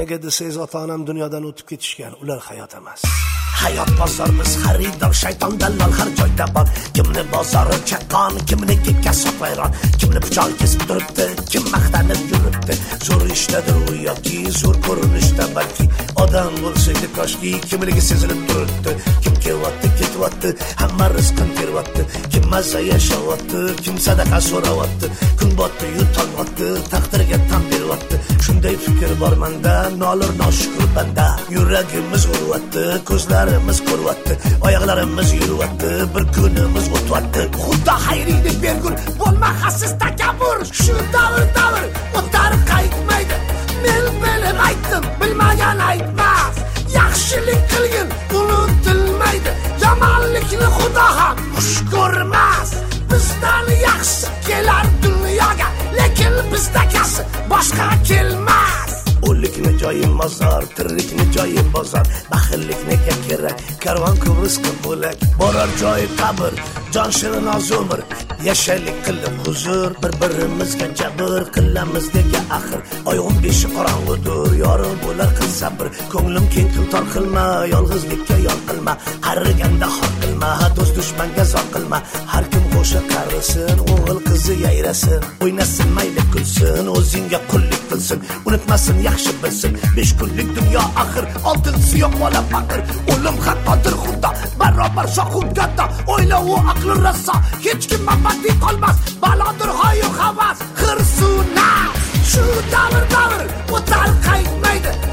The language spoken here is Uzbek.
nimaga desangiz, ota-onam dunyodan o'tib ketishgan, ular hayot emas. Hayot bozor, biz xaridor, shayton dallol har joyda bor. Kimni bozori chaqqon, kimniki kasb vayron, kimni pichoq kesib turibdi, kim maqtanib yuribdi. Zo'r ishdadir u yoki zo'r ko'rinishda, balki odam bo'lsaydi koshki, kimligi sezilib turibdi. Kim kelyapti, ketyapti, hamma rizqini teryapti. Kim mazza yashayapti, kim sadaqa so'rayapti. Kun botdi, yutolmayapti, taqdirga tan beryapti. Shunday fikr bor menda, nolir noshukur banda. Yuragimiz uryapti, ko'zlarimiz ko'ryapti, oyoqlarimiz yuryapti, bir kunimiz o'tyapti. Xudo xayringni bergur, bo'lma xasis takabbur. Shu davr o'tar qaytmaydi. Men bilib aytdim, bilmagan aytmas. Yaxshilik qilgin, unutilmaydi. Yomonlikni Xudo ham xush ko'rmas. Bizdan yaxshi kelar dunyoga, lekin bizdagisi boshqa kelmas. O'likni joyi mozor, tirikni joyi bozor. Baxillikni kerak, karvon rizqi bo'lak. Borar joyi qabr, jon shirin ozumr. Yashaylik qilib huzur, bir-birimizga jabr qilamiz nega axir. Oyog'im beshi qorong'udir, yorug' bo'lar qil sabr. Ko'nglim keng tor qilma, yolg'izlikka yo'l qilma. Qariganda xor qilma, do'st dushmanga zor qilma. Har kim qo'shiq qarisin, o'g'il qizi yayrasin. O'ynasin, mayli kulsin, o'zingga qullik qilsin. Unutmasin, yaxshi bilsin, 5 kunlik dunyo axir. Oltin siyoq bola faqir, o'lim xatodir Xudo. Barobar shohud gadda, o'yla u aqli rasso. Hech kim mabadi qolmas, balodir hoyu havas. Xir suv nas, shu davr o'tar qaytmaydi.